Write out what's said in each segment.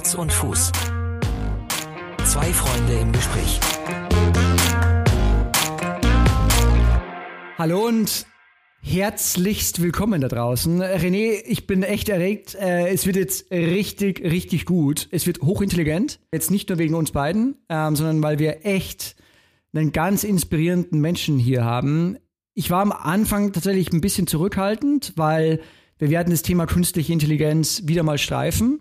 Herz und Fuß. Zwei Freunde im Gespräch. Hallo und herzlichst willkommen da draußen. René, ich bin echt erregt. Es wird jetzt richtig, richtig gut. Es wird hochintelligent. Jetzt nicht nur wegen uns beiden, sondern weil wir echt einen ganz inspirierenden Menschen hier haben. Ich war am Anfang tatsächlich ein bisschen zurückhaltend, weil wir werden das Thema künstliche Intelligenz wieder mal streifen,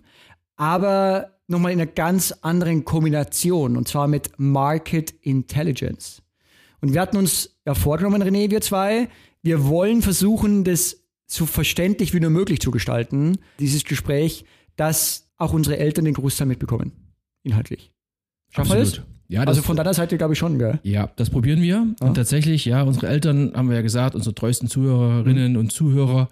aber nochmal in einer ganz anderen Kombination, und zwar mit Market Intelligence. Und wir hatten uns ja vorgenommen, René, wir zwei, wir wollen versuchen, das so verständlich wie nur möglich zu gestalten, dieses Gespräch, dass auch unsere Eltern den Großteil mitbekommen, inhaltlich. Schaffen wir das? Ja, also von deiner Seite glaube ich schon, gell? Ja, das probieren wir. Und tatsächlich, ja, unsere Eltern, haben wir ja gesagt, unsere treuesten Zuhörerinnen und Zuhörer,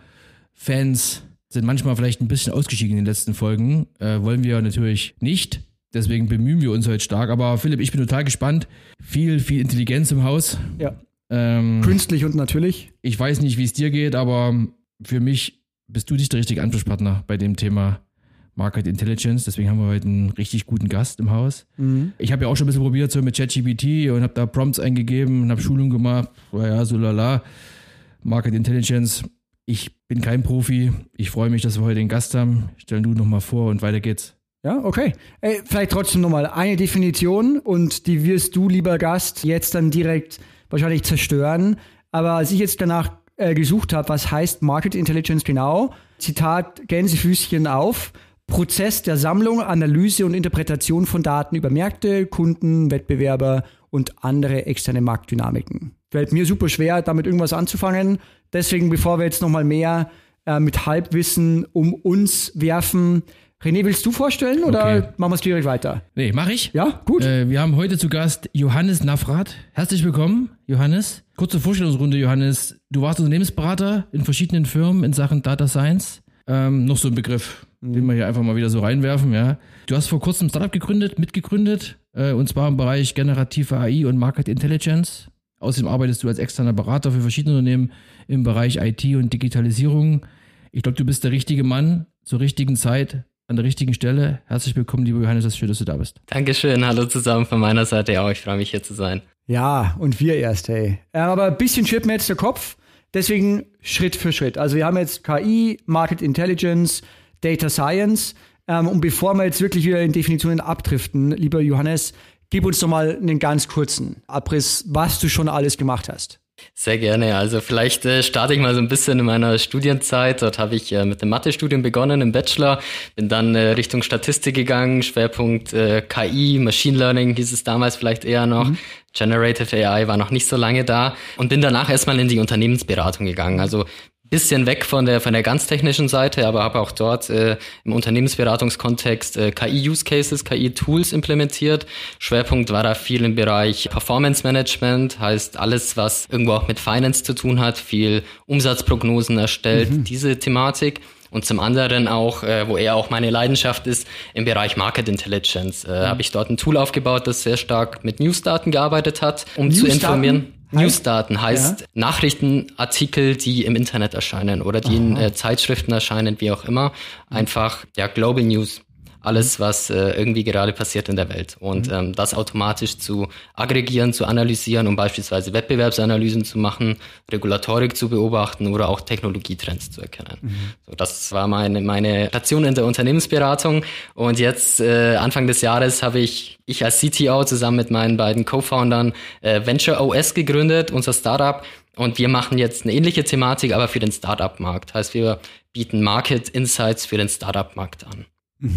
Fans, sind manchmal vielleicht ein bisschen ausgestiegen in den letzten Folgen. Wollen wir natürlich nicht. Deswegen bemühen wir uns heute stark. Aber Philipp, ich bin total gespannt. Viel Intelligenz im Haus. Ja. Künstlich und natürlich. Ich weiß nicht, wie es dir geht, aber für mich bist du nicht der richtige Ansprechpartner bei dem Thema Market Intelligence. Deswegen haben wir heute einen richtig guten Gast im Haus. Mhm. Ich habe ja auch schon ein bisschen probiert so mit ChatGPT und habe da Prompts eingegeben und habe Schulung gemacht. Ja, so lala. Market Intelligence. Ich bin kein Profi. Ich freue mich, dass wir heute den Gast haben. Stell du nochmal vor und weiter geht's. Ja, okay. Vielleicht trotzdem nochmal eine Definition und die wirst du, lieber Gast, jetzt dann direkt wahrscheinlich zerstören. Aber als ich jetzt danach gesucht habe, was heißt Market Intelligence genau? Zitat, Gänsefüßchen auf. Prozess der Sammlung, Analyse und Interpretation von Daten über Märkte, Kunden, Wettbewerber und andere externe Marktdynamiken. Fällt mir super schwer, damit irgendwas anzufangen. Deswegen, bevor wir jetzt nochmal mehr mit Halbwissen um uns werfen, René, willst du vorstellen oder machen wir es direkt weiter? Nee, mach ich. Ja, gut. Wir haben heute zu Gast Johannes Navrat. Herzlich willkommen, Johannes. Kurze Vorstellungsrunde, Johannes. Du warst Unternehmensberater in verschiedenen Firmen in Sachen Data Science. Noch so ein Begriff, den wir hier einfach mal wieder so reinwerfen. Ja. Du hast vor kurzem ein Startup mitgegründet, und zwar im Bereich generative AI und Market Intelligence. Außerdem arbeitest du als externer Berater für verschiedene Unternehmen im Bereich IT und Digitalisierung. Ich glaube, du bist der richtige Mann zur richtigen Zeit, an der richtigen Stelle. Herzlich willkommen, lieber Johannes, es ist schön, dass du da bist. Dankeschön, hallo zusammen von meiner Seite auch. Ich freue mich, hier zu sein. Ja, und wir erst, hey. Aber ein bisschen schüttelt mir jetzt der Kopf, deswegen Schritt für Schritt. Also wir haben jetzt KI, Market Intelligence, Data Science. Und bevor wir jetzt wirklich wieder in Definitionen abdriften, lieber Johannes, gib uns doch mal einen ganz kurzen Abriss, was du schon alles gemacht hast. Sehr gerne. Also vielleicht starte ich mal so ein bisschen in meiner Studienzeit. Dort habe ich mit dem Mathestudium begonnen im Bachelor, bin dann Richtung Statistik gegangen, Schwerpunkt KI, Machine Learning hieß es damals vielleicht eher noch. Generative AI war noch nicht so lange da und bin danach erstmal in die Unternehmensberatung gegangen. Also bisschen weg von der ganz technischen Seite, aber habe auch dort im Unternehmensberatungskontext KI-Use-Cases, KI-Tools implementiert. Schwerpunkt war da viel im Bereich Performance-Management, heißt alles, was irgendwo auch mit Finance zu tun hat, viel Umsatzprognosen erstellt, diese Thematik. Und zum anderen auch, wo eher auch meine Leidenschaft ist, im Bereich Market Intelligence. Habe ich dort ein Tool aufgebaut, das sehr stark mit Newsdaten gearbeitet hat, um zu informieren. Newsdaten heißt Nachrichtenartikel, die im Internet erscheinen oder die in Zeitschriften erscheinen, wie auch immer. Einfach, Global News. Alles, was irgendwie gerade passiert in der Welt. Und das automatisch zu aggregieren, zu analysieren, um beispielsweise Wettbewerbsanalysen zu machen, Regulatorik zu beobachten oder auch Technologietrends zu erkennen. So, das war meine Station in der Unternehmensberatung. Und jetzt, Anfang des Jahres, habe ich als CTO zusammen mit meinen beiden Co-Foundern Venture OS gegründet, unser Startup. Und wir machen jetzt eine ähnliche Thematik, aber für den Startup-Markt. Heißt, wir bieten Market Insights für den Startup-Markt an.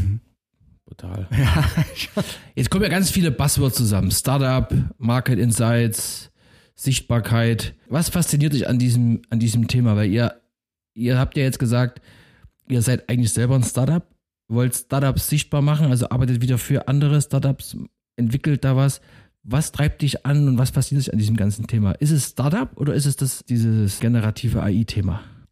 Total. Ja. Jetzt kommen ja ganz viele Buzzwords zusammen. Startup, Market Insights, Sichtbarkeit. Was fasziniert dich an diesem Thema? Weil ihr habt ja jetzt gesagt, ihr seid eigentlich selber ein Startup, wollt Startups sichtbar machen, also arbeitet wieder für andere Startups, entwickelt da was. Was treibt dich an und was fasziniert dich an diesem ganzen Thema? Ist es Startup oder ist es dieses generative AI-Thema?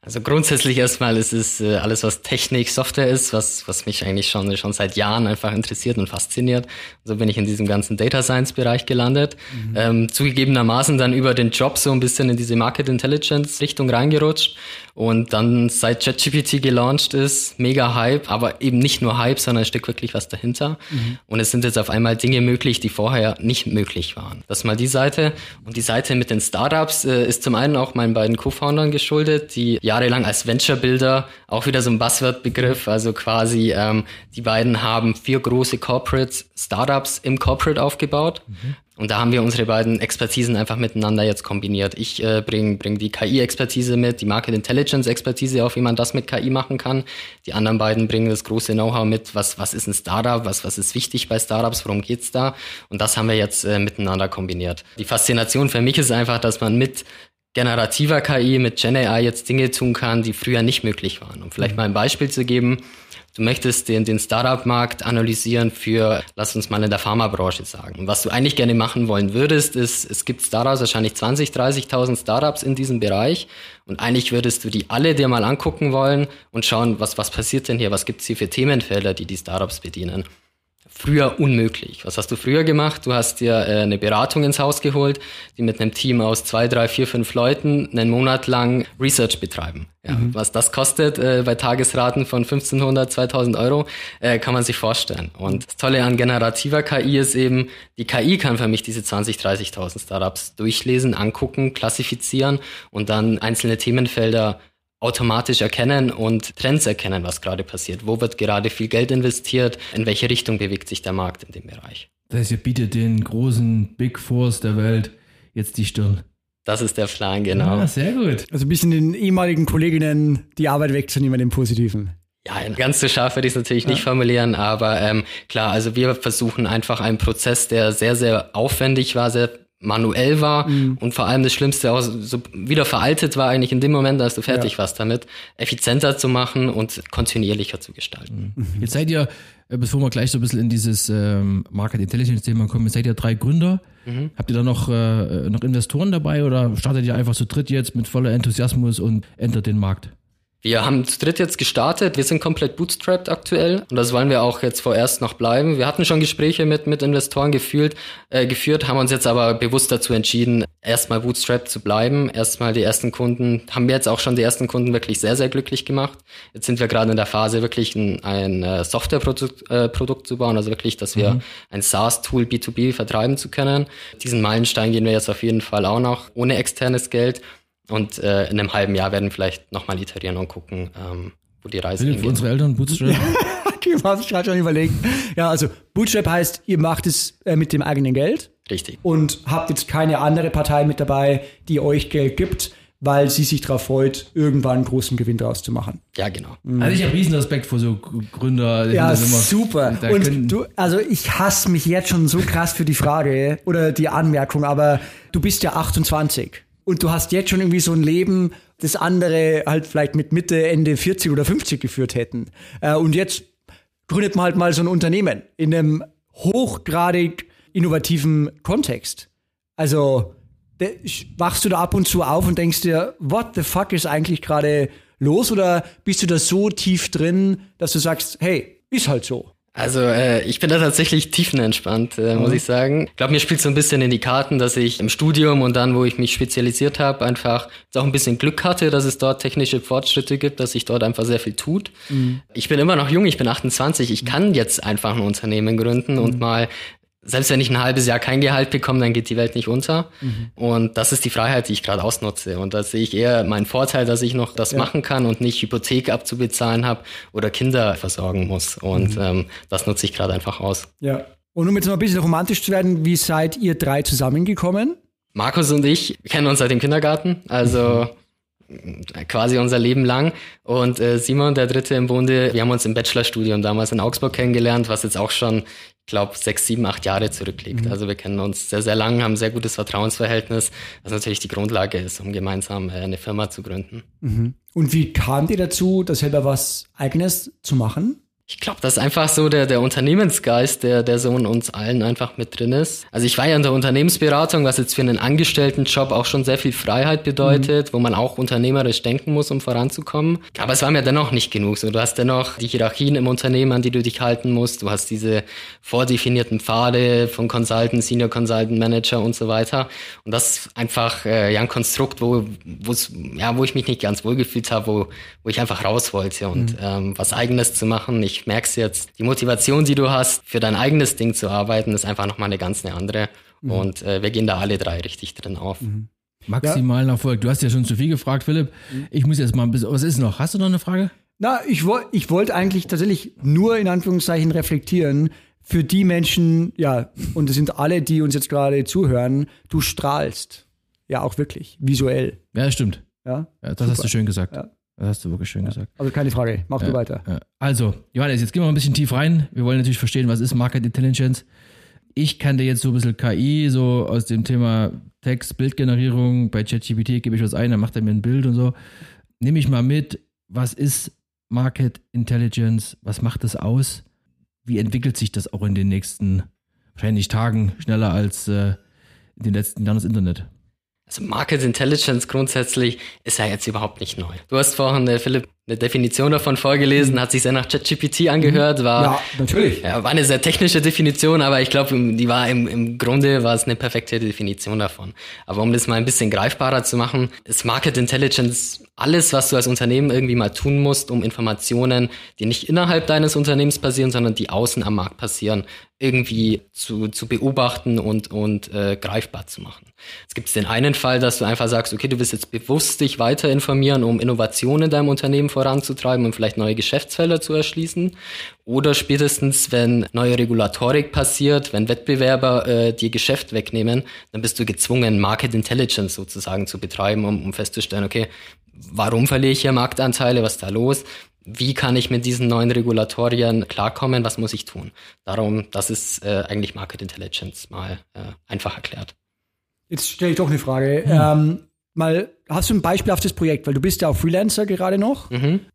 Also grundsätzlich erstmal ist es alles, was Technik, Software ist, was mich eigentlich schon seit Jahren einfach interessiert und fasziniert. So bin ich in diesem ganzen Data Science Bereich gelandet. Zugegebenermaßen dann über den Job so ein bisschen in diese Market Intelligence Richtung reingerutscht. Und dann seit ChatGPT gelauncht ist, mega Hype, aber eben nicht nur Hype, sondern es steckt wirklich was dahinter. Und es sind jetzt auf einmal Dinge möglich, die vorher nicht möglich waren. Das ist mal die Seite. Und die Seite mit den Startups ist zum einen auch meinen beiden Co-Foundern geschuldet, die jahrelang als Venture-Builder, auch wieder so ein Buzzword-Begriff, also quasi die beiden haben 4 große Corporate-Startups im Corporate aufgebaut. Und da haben wir unsere beiden Expertisen einfach miteinander jetzt kombiniert. Ich bring die KI-Expertise mit, die Market Intelligence-Expertise auf, wie man das mit KI machen kann. Die anderen beiden bringen das große Know-how mit, was ist ein Startup, was ist wichtig bei Startups, worum geht's da? Und das haben wir jetzt miteinander kombiniert. Die Faszination für mich ist einfach, dass man mit generativer KI, mit GenAI jetzt Dinge tun kann, die früher nicht möglich waren. Um vielleicht mal ein Beispiel zu geben: Du möchtest den Startup-Markt analysieren für, lass uns mal in der Pharmabranche sagen. Und was du eigentlich gerne machen wollen würdest, ist, es gibt Startups, wahrscheinlich 20.000, 30.000 Startups in diesem Bereich. Und eigentlich würdest du die alle dir mal angucken wollen und schauen, was passiert denn hier? Was gibt's hier für Themenfelder, die Startups bedienen? Früher unmöglich. Was hast du früher gemacht? Du hast dir eine Beratung ins Haus geholt, die mit einem Team aus 2, 3, 4, 5 Leuten einen Monat lang Research betreiben. Ja, was das kostet bei Tagesraten von 1.500, 2.000 Euro, kann man sich vorstellen. Und das Tolle an generativer KI ist eben, die KI kann für mich diese 20.000, 30.000 Startups durchlesen, angucken, klassifizieren und dann einzelne Themenfelder automatisch erkennen und Trends erkennen, was gerade passiert. Wo wird gerade viel Geld investiert? In welche Richtung bewegt sich der Markt in dem Bereich? Das heißt, ihr bietet den großen Big Fours der Welt jetzt die Stirn. Das ist der Plan, genau. Ja, sehr gut. Also ein bisschen den ehemaligen Kolleginnen die Arbeit wegzunehmen im Positiven. Ja, ganz so scharf würde ich es natürlich nicht formulieren, aber klar, also wir versuchen einfach einen Prozess, der sehr, sehr aufwendig war, sehr manuell war und vor allem das Schlimmste auch so wieder veraltet war eigentlich in dem Moment, als du fertig warst damit, effizienter zu machen und kontinuierlicher zu gestalten. Jetzt seid ihr, bevor wir gleich so ein bisschen in dieses Market Intelligence Thema kommen, seid ihr 3 Gründer. Habt ihr da noch Investoren dabei oder startet ihr einfach zu dritt jetzt mit voller Enthusiasmus und entert den Markt? Wir haben zu dritt jetzt gestartet. Wir sind komplett bootstrapped aktuell und das wollen wir auch jetzt vorerst noch bleiben. Wir hatten schon Gespräche mit Investoren geführt, haben uns jetzt aber bewusst dazu entschieden, erstmal bootstrapped zu bleiben. Erstmal die ersten Kunden, haben wir jetzt auch schon die ersten Kunden wirklich sehr, sehr glücklich gemacht. Jetzt sind wir gerade in der Phase, wirklich ein Softwareprodukt zu bauen, also wirklich, dass wir ein SaaS-Tool B2B vertreiben zu können. Diesen Meilenstein gehen wir jetzt auf jeden Fall auch noch, ohne externes Geld. Und in einem halben Jahr werden wir vielleicht nochmal iterieren und gucken, wo die Reise hingeht. Für unsere Eltern Bootstrap? Ich habe es gerade schon überlegt. Ja, also Bootstrap heißt, ihr macht es mit dem eigenen Geld. Richtig. Und habt jetzt keine andere Partei mit dabei, die euch Geld gibt, weil sie sich darauf freut, irgendwann einen großen Gewinn draus zu machen. Ja, genau. Also ich habe riesen Respekt vor so Gründer. Ja, super. Und also ich hasse mich jetzt schon so krass für die Frage oder die Anmerkung, aber du bist ja 28. Und du hast jetzt schon irgendwie so ein Leben, das andere halt vielleicht mit Mitte, Ende 40 oder 50 geführt hätten. Und jetzt gründet man halt mal so ein Unternehmen in einem hochgradig innovativen Kontext. Also wachst du da ab und zu auf und denkst dir, what the fuck ist eigentlich gerade los? Oder bist du da so tief drin, dass du sagst, hey, ist halt so? Also ich bin da tatsächlich tiefenentspannt, muss ich sagen. Ich glaube, mir spielt so ein bisschen in die Karten, dass ich im Studium und dann, wo ich mich spezialisiert habe, einfach auch ein bisschen Glück hatte, dass es dort technische Fortschritte gibt, dass sich dort einfach sehr viel tut. Ich bin immer noch jung, ich bin 28, ich kann jetzt einfach ein Unternehmen gründen und mal, selbst wenn ich ein halbes Jahr kein Gehalt bekomme, dann geht die Welt nicht unter. Und das ist die Freiheit, die ich gerade ausnutze. Und da sehe ich eher meinen Vorteil, dass ich noch das machen kann und nicht Hypothek abzubezahlen habe oder Kinder versorgen muss. Und das nutze ich gerade einfach aus. Ja. Und um jetzt noch ein bisschen romantisch zu werden, wie seid ihr 3 zusammengekommen? Markus und ich kennen uns seit dem Kindergarten, also quasi unser Leben lang. Und Simon, der Dritte im Bunde, wir haben uns im Bachelorstudium damals in Augsburg kennengelernt, was jetzt auch schon, ich glaube, 6, 7, 8 Jahre zurückliegt. Also wir kennen uns sehr, sehr lang, haben ein sehr gutes Vertrauensverhältnis, was natürlich die Grundlage ist, um gemeinsam eine Firma zu gründen. Und wie kamt ihr dazu, da selber was Eigenes zu machen? Ich glaube, das ist einfach so der Unternehmensgeist, der so in uns allen einfach mit drin ist. Also ich war ja in der Unternehmensberatung, was jetzt für einen Angestelltenjob auch schon sehr viel Freiheit bedeutet, wo man auch unternehmerisch denken muss, um voranzukommen. Aber es war mir dennoch nicht genug. So, du hast dennoch die Hierarchien im Unternehmen, an die du dich halten musst. Du hast diese vordefinierten Pfade von Consultant, Senior Consultant, Manager und so weiter. Und das ist einfach ein Konstrukt, wo ich mich nicht ganz wohl gefühlt habe, wo ich einfach raus wollte und was Eigenes zu machen. Ich merke es jetzt, die Motivation, die du hast, für dein eigenes Ding zu arbeiten, ist einfach nochmal eine ganz andere. Und wir gehen da alle drei richtig drin auf. Maximalen Erfolg. Du hast ja schon zu viel gefragt, Philipp. Ich muss jetzt mal ein bisschen, was ist noch? Hast du noch eine Frage? Na, ich wollte eigentlich tatsächlich nur in Anführungszeichen reflektieren für die Menschen, ja, und das sind alle, die uns jetzt gerade zuhören, du strahlst. Ja, auch wirklich, visuell. Ja, stimmt. Ja, das super. hast du schön gesagt. Ja. Das hast du wirklich schön gesagt. Also keine Frage, mach du weiter. Ja. Also, Johannes, jetzt gehen wir mal ein bisschen tief rein. Wir wollen natürlich verstehen, was ist Market Intelligence. Ich kannte jetzt so ein bisschen KI, so aus dem Thema Text, Bildgenerierung. Bei ChatGPT gebe ich was ein, dann macht er mir ein Bild und so. Nehme ich mal mit, was ist Market Intelligence? Was macht das aus? Wie entwickelt sich das auch in den nächsten, wahrscheinlich Tagen, schneller als in den letzten Jahren das Internet? Also Market Intelligence grundsätzlich ist ja jetzt überhaupt nicht neu. Du hast vorhin, Philipp, eine Definition davon vorgelesen, hat sich sehr nach ChatGPT angehört, Ja, natürlich. War eine sehr technische Definition, aber ich glaube, die war im Grunde war es eine perfekte Definition davon. Aber um das mal ein bisschen greifbarer zu machen, ist Market Intelligence alles, was du als Unternehmen irgendwie mal tun musst, um Informationen, die nicht innerhalb deines Unternehmens passieren, sondern die außen am Markt passieren, irgendwie zu beobachten und greifbar zu machen. Es gibt den einen Fall, dass du einfach sagst, okay, du willst jetzt bewusst dich weiter informieren, um Innovationen in deinem Unternehmen voranzutreiben und vielleicht neue Geschäftsfelder zu erschließen. Oder spätestens, wenn neue Regulatorik passiert, wenn Wettbewerber dir Geschäft wegnehmen, dann bist du gezwungen, Market Intelligence sozusagen zu betreiben, um festzustellen, okay, warum verliere ich hier Marktanteile, was ist da los? Wie kann ich mit diesen neuen Regulatorien klarkommen? Was muss ich tun? Darum, das ist eigentlich Market Intelligence mal einfach erklärt. Jetzt stelle ich doch eine Frage. Hast du ein beispielhaftes Projekt? Weil du bist ja auch Freelancer gerade noch.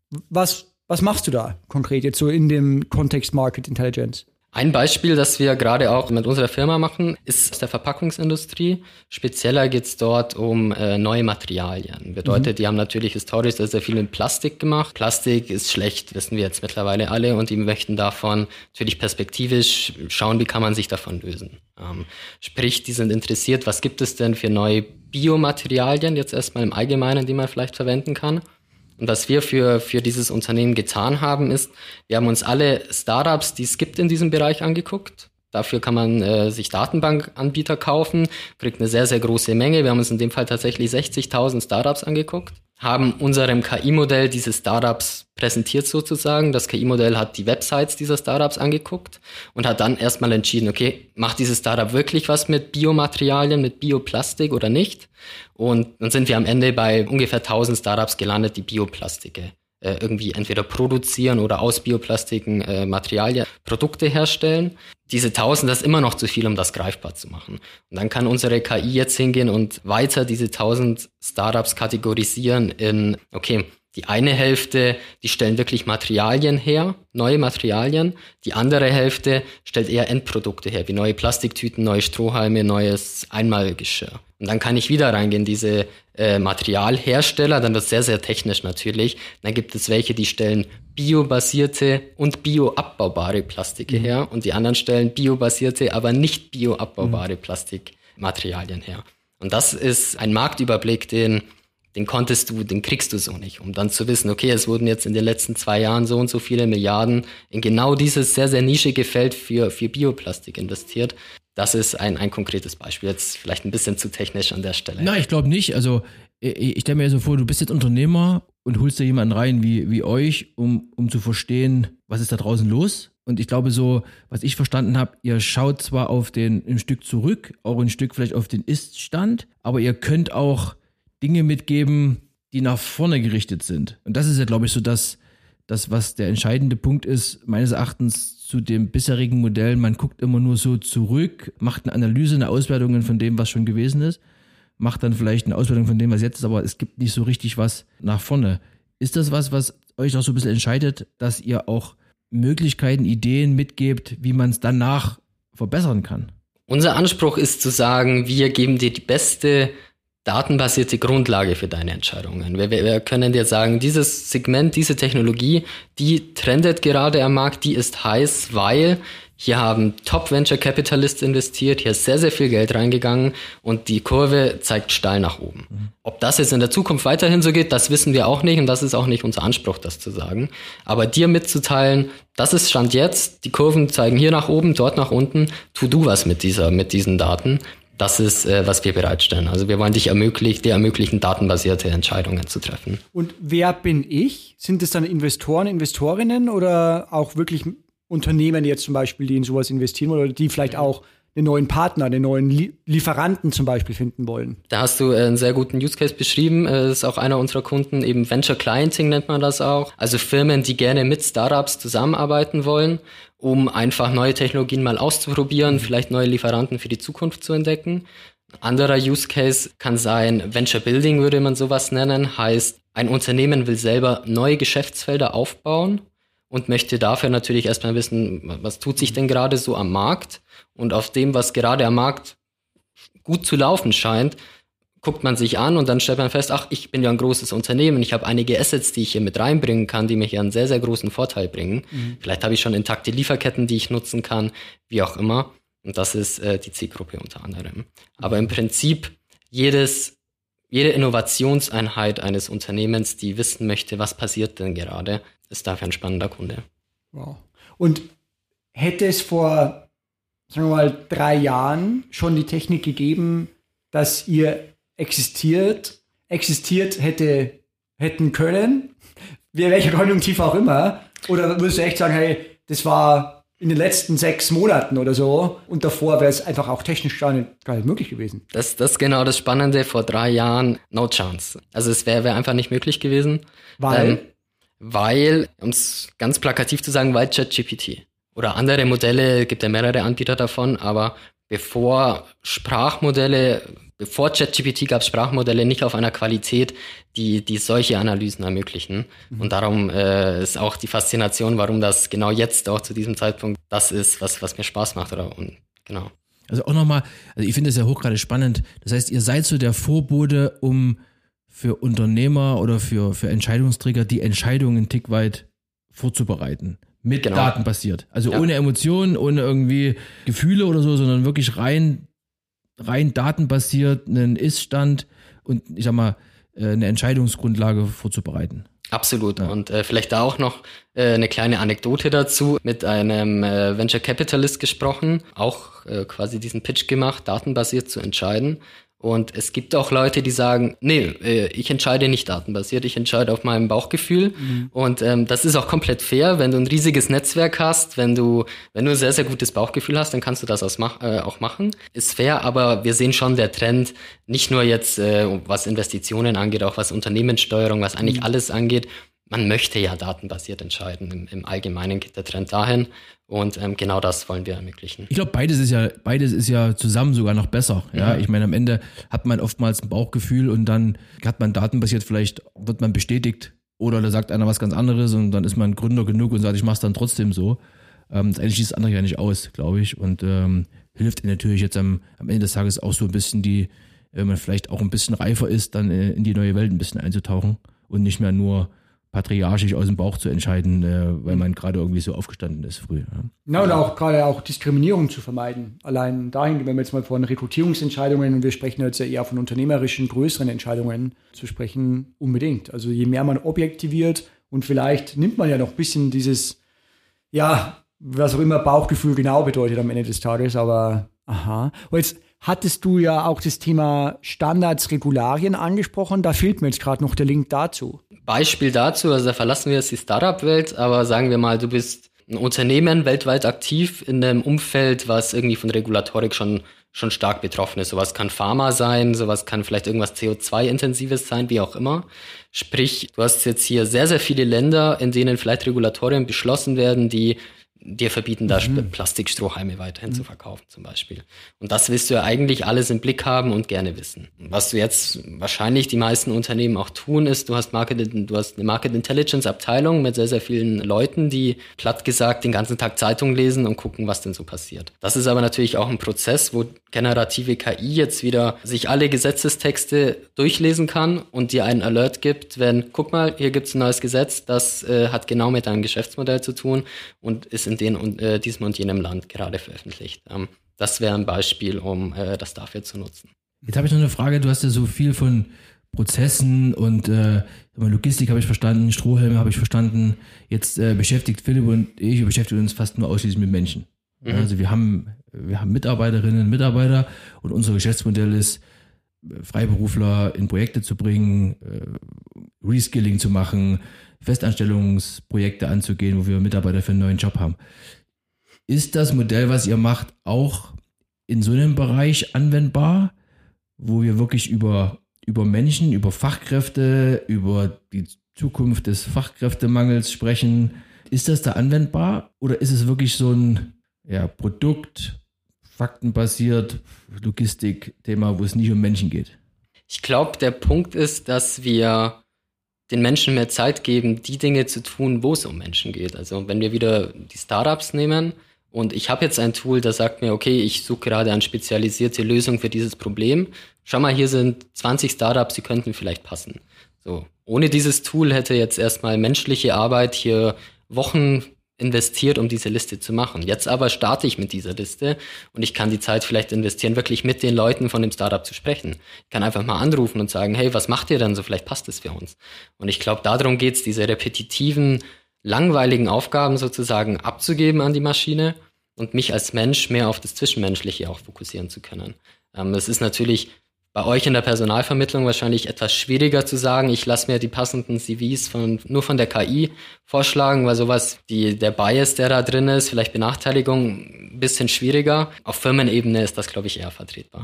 Was machst du da konkret jetzt so in dem Kontext Market Intelligence? Ein Beispiel, das wir gerade auch mit unserer Firma machen, ist aus der Verpackungsindustrie. Spezieller geht es dort um neue Materialien. Bedeutet, die haben natürlich historisch sehr, sehr viel mit Plastik gemacht. Plastik ist schlecht, wissen wir jetzt mittlerweile alle, und die möchten davon natürlich perspektivisch schauen, wie kann man sich davon lösen. Sprich, die sind interessiert, was gibt es denn für neue Biomaterialien, jetzt erstmal im Allgemeinen, die man vielleicht verwenden kann. Und was wir für dieses Unternehmen getan haben, ist, wir haben uns alle Startups, die es gibt in diesem Bereich, angeguckt. Dafür kann man sich Datenbankanbieter kaufen, kriegt eine sehr, sehr große Menge. Wir haben uns in dem Fall tatsächlich 60.000 Startups angeguckt, haben unserem KI-Modell diese Startups präsentiert sozusagen. Das KI-Modell hat die Websites dieser Startups angeguckt und hat dann erstmal entschieden, okay, macht dieses Startup wirklich was mit Biomaterialien, mit Bioplastik oder nicht? Und dann sind wir am Ende bei ungefähr 1000 Startups gelandet, die Bioplastike irgendwie entweder produzieren oder aus Bioplastiken Materialien, Produkte herstellen. Diese 1000, das ist immer noch zu viel, um das greifbar zu machen. Und dann kann unsere KI jetzt hingehen und weiter diese 1000 Startups kategorisieren in, okay, die eine Hälfte, die stellen wirklich Materialien her, neue Materialien. Die andere Hälfte stellt eher Endprodukte her, wie neue Plastiktüten, neue Strohhalme, neues Einmalgeschirr. Und dann kann ich wieder reingehen, diese Materialhersteller, dann wird es sehr, sehr technisch natürlich. Dann gibt es welche, die stellen biobasierte und bioabbaubare Plastike her, und die anderen stellen biobasierte, aber nicht bioabbaubare Plastikmaterialien her. Und das ist ein Marktüberblick, den kriegst du so nicht, um dann zu wissen, okay, es wurden jetzt in den letzten 2 Jahren so und so viele Milliarden in genau dieses sehr, sehr nischige Feld für Bioplastik investiert. Das ist ein konkretes Beispiel. Jetzt vielleicht ein bisschen zu technisch an der Stelle. Nein, ich glaube nicht. Also ich stelle mir ja so vor, du bist jetzt Unternehmer und holst da jemanden rein wie euch, um zu verstehen, was ist da draußen los. Und ich glaube so, was ich verstanden habe, ihr schaut zwar ein Stück zurück, auch ein Stück vielleicht auf den Ist-Stand, aber ihr könnt auch Dinge mitgeben, die nach vorne gerichtet sind. Und das ist ja, glaube ich, so das, was der entscheidende Punkt ist, meines Erachtens zu dem bisherigen Modell. Man guckt immer nur so zurück, macht eine Analyse, eine Auswertung von dem, was schon gewesen ist, macht dann vielleicht eine Auswertung von dem, was jetzt ist, aber es gibt nicht so richtig was nach vorne. Ist das was euch auch so ein bisschen entscheidet, dass ihr auch Möglichkeiten, Ideen mitgebt, wie man es danach verbessern kann? Unser Anspruch ist zu sagen, wir geben dir die beste datenbasierte Grundlage für deine Entscheidungen. Wir können dir sagen, dieses Segment, diese Technologie, die trendet gerade am Markt, die ist heiß, weil hier haben Top-Venture-Capitalists investiert, hier ist sehr, sehr viel Geld reingegangen und die Kurve zeigt steil nach oben. Ob das jetzt in der Zukunft weiterhin so geht, das wissen wir auch nicht und das ist auch nicht unser Anspruch, das zu sagen. Aber dir mitzuteilen, das ist Stand jetzt, die Kurven zeigen hier nach oben, dort nach unten, tu du was mit diesen Daten. Das ist, was wir bereitstellen. Also wir wollen dir ermöglichen, datenbasierte Entscheidungen zu treffen. Und wer bin ich? Sind es dann Investoren, Investorinnen oder auch wirklich Unternehmen jetzt zum Beispiel, die in sowas investieren wollen oder die vielleicht auch einen neuen Partner, einen neuen Lieferanten zum Beispiel finden wollen? Da hast du einen sehr guten Use Case beschrieben. Das ist auch einer unserer Kunden, eben Venture Clienting nennt man das auch. Also Firmen, die gerne mit Startups zusammenarbeiten wollen, um einfach neue Technologien mal auszuprobieren, vielleicht neue Lieferanten für die Zukunft zu entdecken. Ein anderer Use Case kann sein, Venture Building würde man sowas nennen, heißt, ein Unternehmen will selber neue Geschäftsfelder aufbauen und möchte dafür natürlich erstmal wissen, was tut sich denn gerade so am Markt? Und auf dem, was gerade am Markt gut zu laufen scheint, guckt man sich an und dann stellt man fest, ach, ich bin ja ein großes Unternehmen, ich habe einige Assets, die ich hier mit reinbringen kann, die mir hier einen sehr, sehr großen Vorteil bringen. Vielleicht habe ich schon intakte Lieferketten, die ich nutzen kann, wie auch immer. Und das ist die Zielgruppe unter anderem. Aber im Prinzip jede Innovationseinheit eines Unternehmens, die wissen möchte, was passiert denn gerade, ist dafür ein spannender Kunde. Wow. Und hätte es vor, sagen wir mal, 3 Jahren schon die Technik gegeben, dass ihr existiert hätten können, welcher Konjunktiv auch immer, oder würdest du echt sagen, hey, das war in den letzten 6 Monaten oder so und davor wäre es einfach auch technisch gar nicht möglich gewesen? Das ist genau das Spannende, vor 3 Jahren no chance. Also es wäre einfach nicht möglich gewesen. Weil, um es ganz plakativ zu sagen, weil ChatGPT oder andere Modelle, gibt ja mehrere Anbieter davon, aber bevor ChatGPT gab es Sprachmodelle nicht auf einer Qualität, die solche Analysen ermöglichen. Und darum ist auch die Faszination, warum das genau jetzt auch zu diesem Zeitpunkt das ist, was mir Spaß macht. Genau. Also auch nochmal, also ich finde es ja hochgradig spannend. Das heißt, ihr seid so der Vorbote, um für Unternehmer oder für Entscheidungsträger die Entscheidungen einen Tick weit vorzubereiten. Mit Daten basiert. Also ohne Emotionen, ohne irgendwie Gefühle oder so, sondern wirklich rein datenbasiert, einen Ist-Stand und ich sag mal, eine Entscheidungsgrundlage vorzubereiten. Absolut. Ja. Und vielleicht da auch noch eine kleine Anekdote dazu. Mit einem Venture Capitalist gesprochen, auch quasi diesen Pitch gemacht, datenbasiert zu entscheiden. Und es gibt auch Leute, die sagen, nee, ich entscheide nicht datenbasiert, ich entscheide auf meinem Bauchgefühl. Und das ist auch komplett fair, wenn du ein riesiges Netzwerk hast, wenn du ein sehr, sehr gutes Bauchgefühl hast, dann kannst du das auch machen. Ist fair, aber wir sehen schon der Trend, nicht nur jetzt, was Investitionen angeht, auch was Unternehmenssteuerung, was eigentlich alles angeht. Man möchte ja datenbasiert entscheiden. Im Allgemeinen geht der Trend dahin. Und genau das wollen wir ermöglichen. Ich glaube, beides ist ja zusammen sogar noch besser. Ja, ich meine, am Ende hat man oftmals ein Bauchgefühl und dann hat man datenbasiert, vielleicht wird man bestätigt oder da sagt einer was ganz anderes und dann ist man Gründer genug und sagt, ich mach's dann trotzdem so. Eigentlich schließt das andere ja nicht aus, glaube ich. Und hilft natürlich jetzt am Ende des Tages auch so ein bisschen wenn man vielleicht auch ein bisschen reifer ist, dann in die neue Welt ein bisschen einzutauchen und nicht mehr nur patriarchisch aus dem Bauch zu entscheiden, weil man gerade irgendwie so aufgestanden ist früh. Ja, und auch gerade auch Diskriminierung zu vermeiden. Allein dahin, wenn wir jetzt mal von Rekrutierungsentscheidungen, und wir sprechen jetzt ja eher von unternehmerischen, größeren Entscheidungen zu sprechen, unbedingt. Also je mehr man objektiviert und vielleicht nimmt man ja noch ein bisschen dieses, was auch immer Bauchgefühl genau bedeutet am Ende des Tages, aber aha. Und jetzt hattest du ja auch das Thema Standards, Regularien angesprochen, da fehlt mir jetzt gerade noch der Link dazu. Beispiel dazu, also da verlassen wir jetzt die Startup-Welt, aber sagen wir mal, du bist ein Unternehmen weltweit aktiv in einem Umfeld, was irgendwie von Regulatorik schon stark betroffen ist. Sowas kann Pharma sein, sowas kann vielleicht irgendwas CO2-Intensives sein, wie auch immer. Sprich, du hast jetzt hier sehr, sehr viele Länder, in denen vielleicht Regulatorien beschlossen werden, die dir verbieten, da Plastikstrohhalme weiterhin zu verkaufen zum Beispiel. Und das willst du ja eigentlich alles im Blick haben und gerne wissen. Was du jetzt wahrscheinlich die meisten Unternehmen auch tun, ist, du hast eine Market Intelligence Abteilung mit sehr, sehr vielen Leuten, die platt gesagt den ganzen Tag Zeitung lesen und gucken, was denn so passiert. Das ist aber natürlich auch ein Prozess, wo generative KI jetzt wieder sich alle Gesetzestexte durchlesen kann und dir einen Alert gibt, wenn, guck mal, hier gibt's ein neues Gesetz, das hat genau mit deinem Geschäftsmodell zu tun und ist in diesem und jenem Land gerade veröffentlicht. Das wäre ein Beispiel, um das dafür zu nutzen. Jetzt habe ich noch eine Frage. Du hast ja so viel von Prozessen und Logistik habe ich verstanden, Strohhelme habe ich verstanden. Jetzt beschäftigt Philipp und ich beschäftigen uns fast nur ausschließlich mit Menschen. Mhm. Also wir haben Mitarbeiterinnen und Mitarbeiter und unser Geschäftsmodell ist, Freiberufler in Projekte zu bringen, Reskilling zu machen, Festanstellungsprojekte anzugehen, wo wir Mitarbeiter für einen neuen Job haben. Ist das Modell, was ihr macht, auch in so einem Bereich anwendbar, wo wir wirklich über Menschen, über Fachkräfte, über die Zukunft des Fachkräftemangels sprechen? Ist das da anwendbar oder ist es wirklich so ein Produkt, faktenbasiert, Logistik-Thema, wo es nicht um Menschen geht? Ich glaube, der Punkt ist, dass wir den Menschen mehr Zeit geben, die Dinge zu tun, wo es um Menschen geht. Also wenn wir wieder die Startups nehmen und ich habe jetzt ein Tool, das sagt mir, okay, ich suche gerade eine spezialisierte Lösung für dieses Problem. Schau mal, hier sind 20 Startups, die könnten vielleicht passen. So, ohne dieses Tool hätte jetzt erstmal menschliche Arbeit hier Wochen investiert, um diese Liste zu machen. Jetzt aber starte ich mit dieser Liste und ich kann die Zeit vielleicht investieren, wirklich mit den Leuten von dem Startup zu sprechen. Ich kann einfach mal anrufen und sagen, hey, was macht ihr denn so? Vielleicht passt es für uns. Und ich glaube, darum geht's, diese repetitiven, langweiligen Aufgaben sozusagen abzugeben an die Maschine und mich als Mensch mehr auf das Zwischenmenschliche auch fokussieren zu können. Das ist natürlich bei euch in der Personalvermittlung wahrscheinlich etwas schwieriger zu sagen, ich lasse mir die passenden CVs nur von der KI vorschlagen, weil sowas, der Bias, der da drin ist, vielleicht Benachteiligung, ein bisschen schwieriger. Auf Firmenebene ist das, glaube ich, eher vertretbar.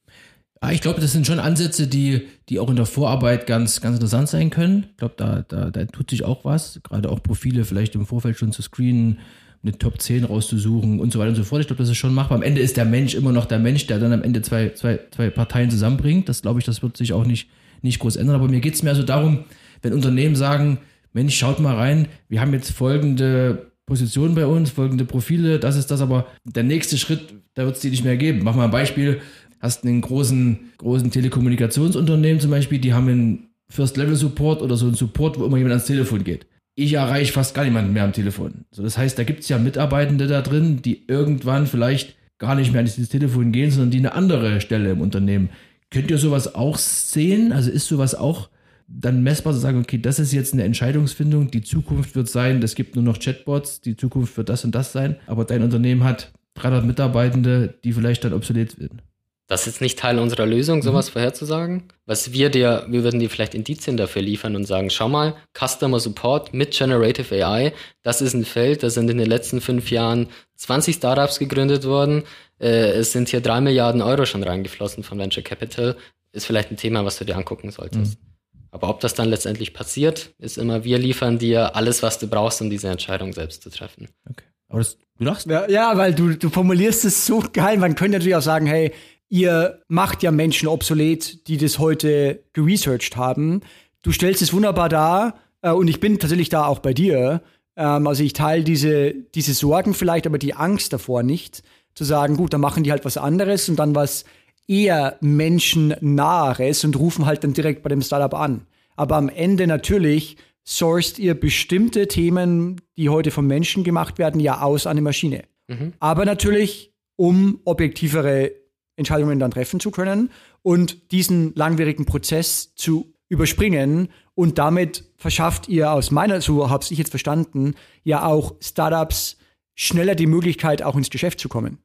Ich glaube, das sind schon Ansätze, die auch in der Vorarbeit ganz, ganz interessant sein können. Ich glaube, da tut sich auch was, gerade auch Profile vielleicht im Vorfeld schon zu screenen, eine Top 10 rauszusuchen und so weiter und so fort. Ich glaube, das ist schon machbar. Am Ende ist der Mensch immer noch der Mensch, der dann am Ende zwei Parteien zusammenbringt. Das glaube ich, das wird sich auch nicht groß ändern. Aber mir geht es mehr so darum, wenn Unternehmen sagen, Mensch, schaut mal rein, wir haben jetzt folgende Positionen bei uns, folgende Profile, das ist das, aber der nächste Schritt, da wird es die nicht mehr geben. Mach mal ein Beispiel, hast einen großen Telekommunikationsunternehmen zum Beispiel, die haben einen First-Level-Support oder so einen Support, wo immer jemand ans Telefon geht. Ich erreiche fast gar niemanden mehr am Telefon. So, das heißt, da gibt es ja Mitarbeitende da drin, die irgendwann vielleicht gar nicht mehr an dieses Telefon gehen, sondern die eine andere Stelle im Unternehmen. Könnt ihr sowas auch sehen? Also ist sowas auch dann messbar zu sagen, okay, das ist jetzt eine Entscheidungsfindung, die Zukunft wird sein, es gibt nur noch Chatbots, die Zukunft wird das und das sein, aber dein Unternehmen hat 300 Mitarbeitende, die vielleicht dann obsolet werden. Das ist nicht Teil unserer Lösung, sowas vorherzusagen. Wir würden dir vielleicht Indizien dafür liefern und sagen, schau mal, Customer Support mit Generative AI, das ist ein Feld, da sind in den letzten 5 Jahren 20 Startups gegründet worden. Es sind hier 3 Milliarden Euro schon reingeflossen von Venture Capital. Ist vielleicht ein Thema, was du dir angucken solltest. Aber ob das dann letztendlich passiert, ist immer, wir liefern dir alles, was du brauchst, um diese Entscheidung selbst zu treffen. Okay. Aber du lachst? Ja, weil du formulierst es so geil. Man könnte natürlich auch sagen, hey, ihr macht ja Menschen obsolet, die das heute geresearched haben. Du stellst es wunderbar dar und ich bin tatsächlich da auch bei dir. Also ich teile diese Sorgen vielleicht, aber die Angst davor nicht, zu sagen, gut, dann machen die halt was anderes und dann was eher menschennaheres und rufen halt dann direkt bei dem Startup an. Aber am Ende natürlich sourced ihr bestimmte Themen, die heute von Menschen gemacht werden, ja aus an eine Maschine. Aber natürlich, um objektivere Entscheidungen dann treffen zu können und diesen langwierigen Prozess zu überspringen. Und damit verschafft ihr so habe ich jetzt verstanden, ja auch Startups schneller die Möglichkeit, auch ins Geschäft zu kommen.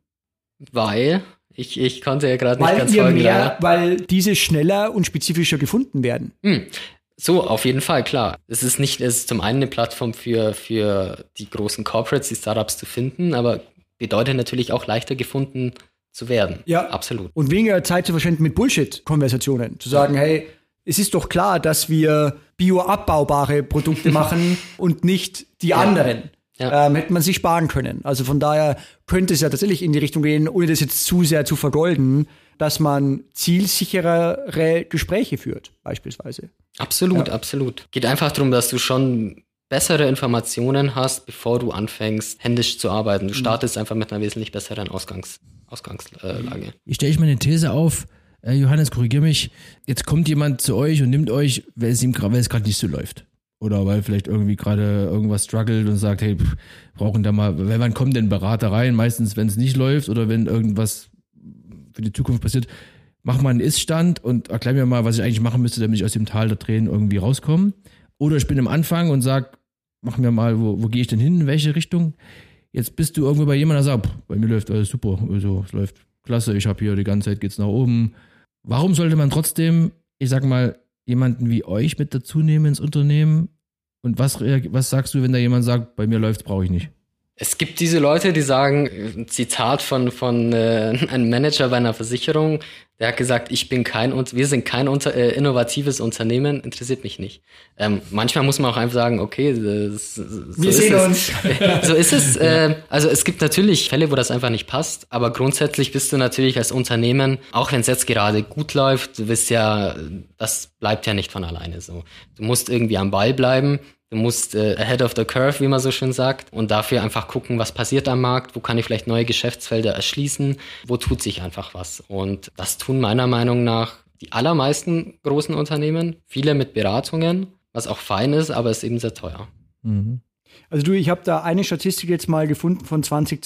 Weil, ich konnte ja gerade nicht ganz folgen. Weil diese schneller und spezifischer gefunden werden. So, auf jeden Fall, klar. Es ist zum einen eine Plattform für die großen Corporates, die Startups zu finden, aber bedeutet natürlich auch leichter gefunden zu werden. Ja, absolut. Und weniger Zeit zu verschwenden mit Bullshit-Konversationen. Zu sagen, hey, es ist doch klar, dass wir bioabbaubare Produkte machen und nicht die anderen. hätte man sich sparen können. Also von daher könnte es ja tatsächlich in die Richtung gehen, ohne das jetzt zu sehr zu vergolden, dass man zielsicherere Gespräche führt, beispielsweise. Absolut. Geht einfach darum, dass du schon bessere Informationen hast, bevor du anfängst, händisch zu arbeiten. Du startest einfach mit einer wesentlich besseren Ausgangslage. Ich stelle mal eine These auf, Johannes, korrigier mich, jetzt kommt jemand zu euch und nimmt euch, weil es gerade nicht so läuft. Oder weil vielleicht irgendwie gerade irgendwas struggelt und sagt, hey, brauchen da mal, wann kommen denn Berater rein? Meistens, wenn es nicht läuft oder wenn irgendwas für die Zukunft passiert, mach mal einen Ist-Stand und erklär mir mal, was ich eigentlich machen müsste, damit ich aus dem Tal der Tränen irgendwie rauskomme. Oder ich bin am Anfang und sag, mach mir mal, wo gehe ich denn hin, in welche Richtung? Jetzt bist du irgendwo bei jemandem, der sagt, bei mir läuft alles super, also es läuft klasse, ich habe hier die ganze Zeit geht's nach oben. Warum sollte man trotzdem, ich sag mal, jemanden wie euch mit dazu nehmen ins Unternehmen? Und was sagst du, wenn da jemand sagt, bei mir läuft's, brauche ich nicht? Es gibt diese Leute, die sagen, ein Zitat von einem Manager bei einer Versicherung, der hat gesagt, wir sind kein innovatives Unternehmen, interessiert mich nicht. Manchmal muss man auch einfach sagen, okay, wir sehen uns. So ist es. Also es gibt natürlich Fälle, wo das einfach nicht passt, aber grundsätzlich bist du natürlich als Unternehmen, auch wenn es jetzt gerade gut läuft, du wirst ja, das bleibt ja nicht von alleine so. Du musst irgendwie am Ball bleiben. Du musst ahead of the curve, wie man so schön sagt, und dafür einfach gucken, was passiert am Markt, wo kann ich vielleicht neue Geschäftsfelder erschließen, wo tut sich einfach was. Und das tun meiner Meinung nach die allermeisten großen Unternehmen, viele mit Beratungen, was auch fein ist, aber ist eben sehr teuer. Mhm. Also ich habe da eine Statistik jetzt mal gefunden von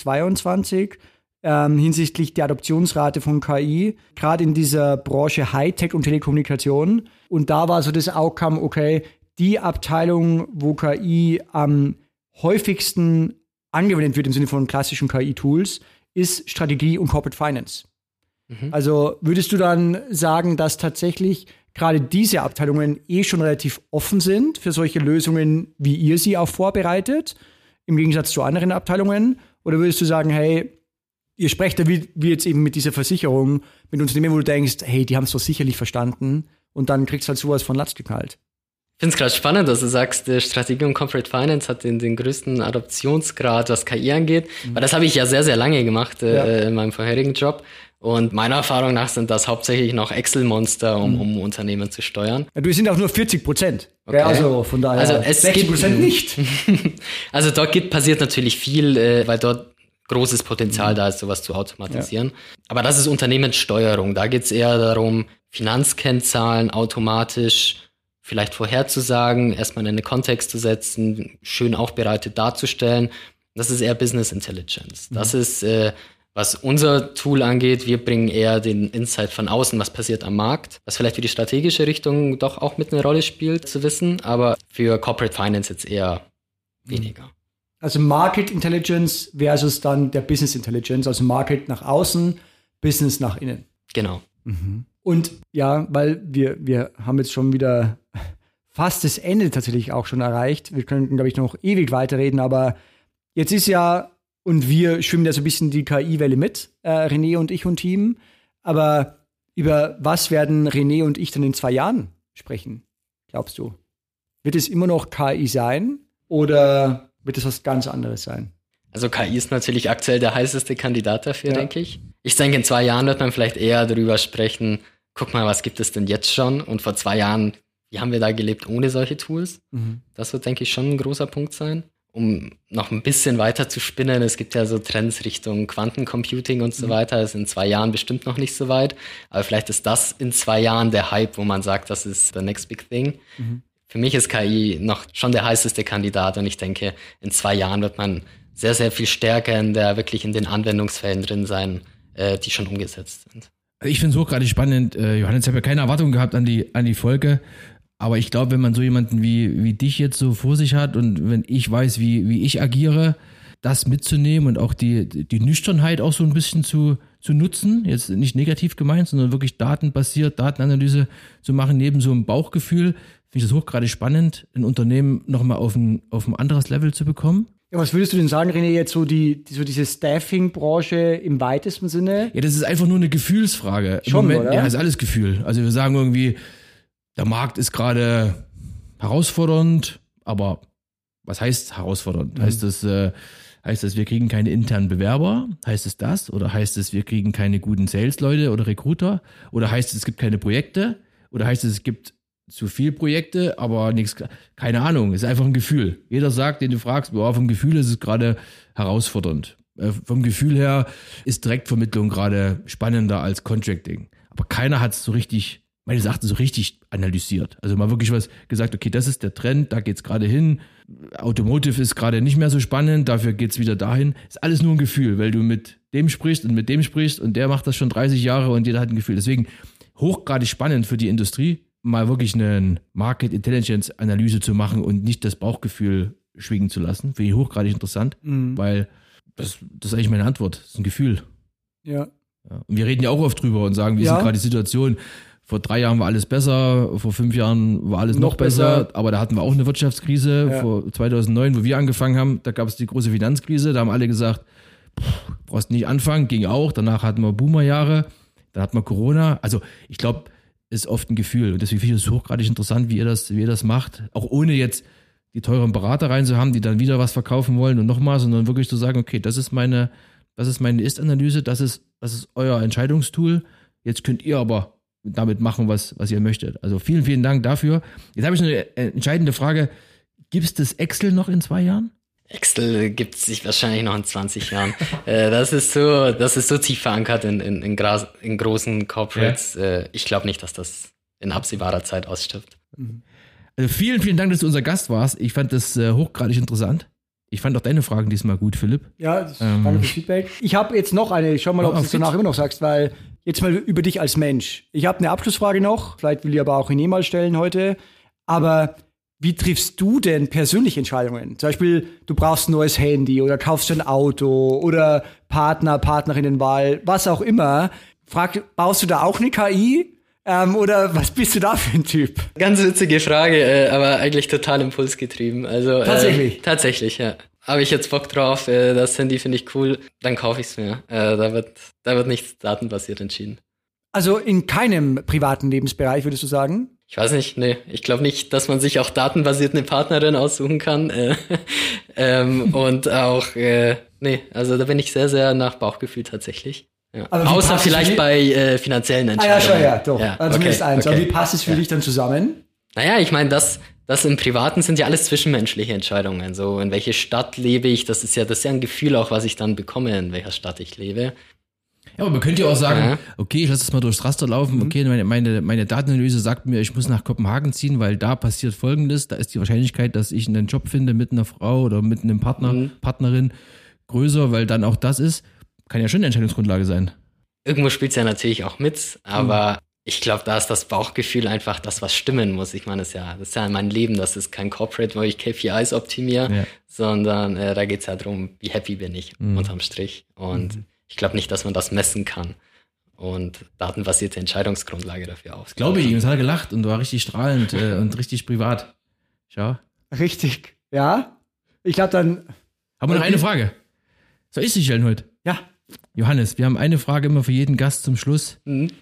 2022 hinsichtlich der Adoptionsrate von KI, gerade in dieser Branche Hightech und Telekommunikation. Und da war so das Outcome, okay, die Abteilung, wo KI am häufigsten angewendet wird im Sinne von klassischen KI-Tools, ist Strategie und Corporate Finance. Mhm. Also würdest du dann sagen, dass tatsächlich gerade diese Abteilungen schon relativ offen sind für solche Lösungen, wie ihr sie auch vorbereitet, im Gegensatz zu anderen Abteilungen? Oder würdest du sagen, hey, ihr sprecht da wie jetzt eben mit dieser Versicherung, mit Unternehmen, wo du denkst, hey, die haben es doch sicherlich verstanden und dann kriegst du halt sowas von Latz geknallt? Ich finde es gerade spannend, dass du sagst, Strategie und Corporate Finance hat den größten Adoptionsgrad, was KI angeht. Weil das habe ich ja sehr, sehr lange gemacht in meinem vorherigen Job. Und meiner Erfahrung nach sind das hauptsächlich noch Excel-Monster, um Unternehmen zu steuern. Ja, du sind auch nur 40%. Okay. Ja, also von daher also es 60% nicht. Also dort passiert natürlich viel, weil dort großes Potenzial da ist, sowas zu automatisieren. Ja. Aber das ist Unternehmenssteuerung. Da geht es eher darum, Finanzkennzahlen automatisch vielleicht vorherzusagen, erstmal in einen Kontext zu setzen, schön aufbereitet darzustellen. Das ist eher Business Intelligence. Das ist, was unser Tool angeht, wir bringen eher den Insight von außen, was passiert am Markt, was vielleicht für die strategische Richtung doch auch mit eine Rolle spielt, zu wissen, aber für Corporate Finance jetzt eher weniger. Also Market Intelligence versus dann der Business Intelligence, also Market nach außen, Business nach innen. Genau. Mhm. Und ja, weil wir haben jetzt schon wieder fast das Ende tatsächlich auch schon erreicht. Wir könnten, glaube ich, noch ewig weiterreden, aber jetzt ist ja, und wir schwimmen ja so ein bisschen die KI-Welle mit, René und ich und Team, aber über was werden René und ich dann in 2 Jahren sprechen, glaubst du? Wird es immer noch KI sein oder wird es was ganz anderes sein? Also KI ist natürlich aktuell der heißeste Kandidat dafür, denke ich. Ich denke, in 2 Jahren wird man vielleicht eher darüber sprechen, guck mal, was gibt es denn jetzt schon? Und vor 2 Jahren, wie haben wir da gelebt ohne solche Tools? Mhm. Das wird, denke ich, schon ein großer Punkt sein. Um noch ein bisschen weiter zu spinnen, es gibt ja so Trends Richtung Quantencomputing und so weiter. Das ist in 2 Jahren bestimmt noch nicht so weit. Aber vielleicht ist das in 2 Jahren der Hype, wo man sagt, das ist the next big thing. Mhm. Für mich ist KI noch schon der heißeste Kandidat und ich denke, in 2 Jahren wird man sehr, sehr viel stärker wirklich in den Anwendungsfällen drin sein, die schon umgesetzt sind. Ich finde es hochgradig spannend, Johannes, ich habe ja keine Erwartungen gehabt an die Folge, aber ich glaube, wenn man so jemanden wie dich jetzt so vor sich hat und wenn ich weiß, wie ich agiere, das mitzunehmen und auch die Nüchternheit auch so ein bisschen zu nutzen, jetzt nicht negativ gemeint, sondern wirklich datenbasiert, Datenanalyse zu machen, neben so einem Bauchgefühl, finde ich das hochgradig spannend, ein Unternehmen nochmal auf ein anderes Level zu bekommen. Ja, was würdest du denn sagen, René, jetzt so diese Staffing-Branche im weitesten Sinne? Ja, das ist einfach nur eine Gefühlsfrage. Schon, Im Moment, oder? Ja, ist alles Gefühl. Also wir sagen irgendwie, der Markt ist gerade herausfordernd, aber Was heißt herausfordernd? Heißt das, wir kriegen keine internen Bewerber? Heißt es das? Oder heißt es, wir kriegen keine guten Sales-Leute oder Recruiter? Oder heißt es gibt keine Projekte? Oder heißt es gibt zu viel Projekte, aber nichts, keine Ahnung, ist einfach ein Gefühl. Jeder sagt, den du fragst, vom Gefühl ist es gerade herausfordernd. Vom Gefühl her ist Direktvermittlung gerade spannender als Contracting. Aber keiner hat es so richtig, meines Erachtens so richtig analysiert. Also mal wirklich was gesagt, okay, das ist der Trend, da geht's gerade hin. Automotive ist gerade nicht mehr so spannend, dafür geht's wieder dahin. Ist alles nur ein Gefühl, weil du mit dem sprichst und mit dem sprichst und der macht das schon 30 Jahre und jeder hat ein Gefühl. Deswegen hochgradig spannend für die Industrie, mal wirklich eine Market Intelligence Analyse zu machen und nicht das Bauchgefühl schwingen zu lassen. Finde ich hochgradig interessant, weil das ist eigentlich meine Antwort. Das ist ein Gefühl. Ja. Und wir reden ja auch oft drüber und sagen, wie ist gerade die Situation. Vor 3 Jahren war alles besser, vor 5 Jahren war alles noch besser, aber da hatten wir auch eine Wirtschaftskrise, vor 2009, wo wir angefangen haben, da gab es die große Finanzkrise, da haben alle gesagt, brauchst nicht anfangen, ging auch, danach hatten wir Boomerjahre, dann hatten wir Corona, also ich glaube, ist oft ein Gefühl und deswegen finde ich es hochgradig interessant, wie ihr das macht, auch ohne jetzt die teuren Berater rein zu haben, die dann wieder was verkaufen wollen und nochmal, sondern wirklich zu sagen, okay, das ist meine Ist-Analyse, das ist euer Entscheidungstool, jetzt könnt ihr aber damit machen, was ihr möchtet. Also vielen, vielen Dank dafür. Jetzt habe ich eine entscheidende Frage. Gibt es das Excel noch in 2 Jahren? Excel gibt es sich wahrscheinlich noch in 20 Jahren. Das ist so tief verankert in großen Corporates. Ja. Ich glaube nicht, dass das in absehbarer Zeit ausstirbt. Also vielen, vielen Dank, dass du unser Gast warst. Ich fand das hochgradig interessant. Ich fand auch deine Fragen diesmal gut, Philipp. Ja, danke fürs Feedback. Ich habe jetzt noch eine, schau mal, ob du es danach immer noch sagst, weil jetzt mal über dich als Mensch. Ich habe eine Abschlussfrage noch, vielleicht will ich aber auch René mal stellen heute, aber wie triffst du denn persönlich Entscheidungen? Zum Beispiel, du brauchst ein neues Handy oder kaufst ein Auto oder Partnerinnenwahl, was auch immer. Baust du da auch eine KI? Oder was bist du da für ein Typ? Ganz witzige Frage, aber eigentlich total impulsgetrieben. Also, tatsächlich, ja. Habe ich jetzt Bock drauf, das Handy finde ich cool, dann kaufe ich es mir. Da wird nichts datenbasiert entschieden. Also in keinem privaten Lebensbereich, würdest du sagen? Ich weiß nicht, nee. Ich glaube nicht, dass man sich auch datenbasiert eine Partnerin aussuchen kann. Und auch, also da bin ich sehr, sehr nach Bauchgefühl tatsächlich. Ja. Außer vielleicht bei finanziellen Entscheidungen. Ja, doch. Ja, also zumindest eins. Aber wie passt es für dich dann zusammen? Naja, ich meine, das im Privaten sind ja alles zwischenmenschliche Entscheidungen. So, in welche Stadt lebe ich, das ist ja ein Gefühl auch, was ich dann bekomme, in welcher Stadt ich lebe. Ja, aber man könnte ja auch sagen, okay, ich lasse das mal durchs Raster laufen, okay, meine Datenanalyse sagt mir, ich muss nach Kopenhagen ziehen, weil da passiert Folgendes, da ist die Wahrscheinlichkeit, dass ich einen Job finde mit einer Frau oder mit einem Partnerin größer, weil dann auch das ist. Kann ja schon eine Entscheidungsgrundlage sein. Irgendwo spielt es ja natürlich auch mit, aber ich glaube, da ist das Bauchgefühl einfach das, was stimmen muss. Ich meine, das ist ja mein Leben, das ist kein Corporate, wo ich KPIs optimiere, sondern da geht es ja darum, wie happy bin ich unterm Strich. Und ich glaube nicht, dass man das messen kann und datenbasierte Entscheidungsgrundlage dafür auf. Das glaube ich ihm, es hat er gelacht und war richtig strahlend und richtig privat. Schau. Richtig, ja. Ich glaube dann... Haben wir noch eine Frage? Soll ich sie stellen heute? Ja. Johannes, wir haben eine Frage immer für jeden Gast zum Schluss.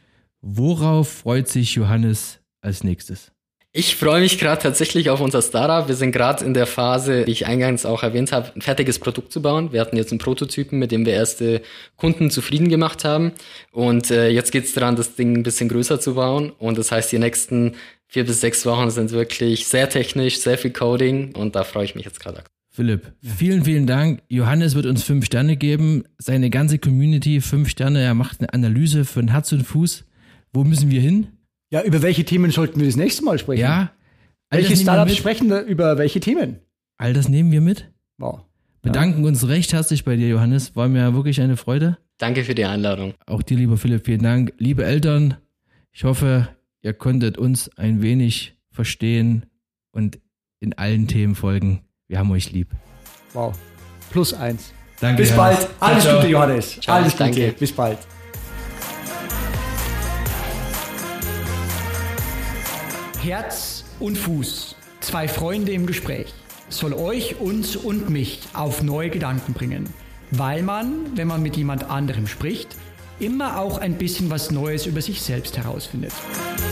Worauf freut sich Johannes als nächstes? Ich freue mich gerade tatsächlich auf unser Startup. Wir sind gerade in der Phase, die ich eingangs auch erwähnt habe, ein fertiges Produkt zu bauen. Wir hatten jetzt einen Prototypen, mit dem wir erste Kunden zufrieden gemacht haben. Und jetzt geht es daran, das Ding ein bisschen größer zu bauen. Und das heißt, die nächsten 4 bis 6 Wochen sind wirklich sehr technisch, sehr viel Coding. Und da freue ich mich jetzt gerade. Philipp, vielen, vielen Dank. Johannes wird uns 5 Sterne geben. Seine ganze Community 5 Sterne. Er macht eine Analyse für Herz und Fuß. Wo müssen wir hin? Ja, über welche Themen sollten wir das nächste Mal sprechen? Ja. Welche Startups sprechen über welche Themen? All das nehmen wir mit. Wow. Bedanken uns recht herzlich bei dir, Johannes. War mir wirklich eine Freude. Danke für die Einladung. Auch dir, lieber Philipp, vielen Dank. Liebe Eltern, ich hoffe, ihr konntet uns ein wenig verstehen und in allen Themen folgen. Wir haben euch lieb. Wow. +1. Danke. Bis Johannes. bald. Alles Gute, Johannes. Ciao, Alles Gute. danke. Bis bald. Herz und Fuß. 2 Freunde im Gespräch. Soll euch, uns und mich auf neue Gedanken bringen. Weil man, wenn man mit jemand anderem spricht, immer auch ein bisschen was Neues über sich selbst herausfindet.